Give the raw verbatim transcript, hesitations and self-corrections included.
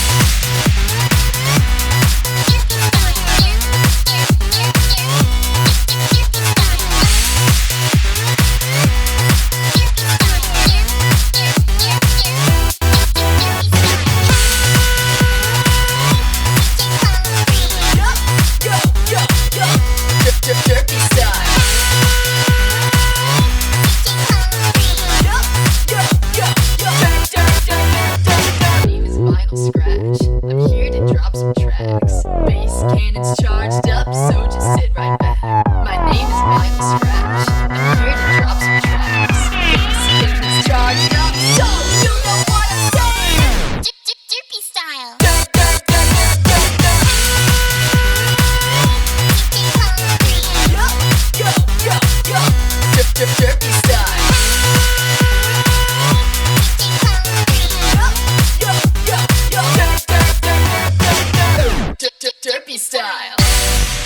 Scratch. I'm here to drop some tracks. Bass cannons charged up, so just sit right back. My name is Michael Scratch. I'm here to drop some tracks. Bass cannons charged up, so you know what I'm saying. Dip, dip, Derpy style. Yo, yo, yo, yo. Dip, dip, Derpy style. Derpy style.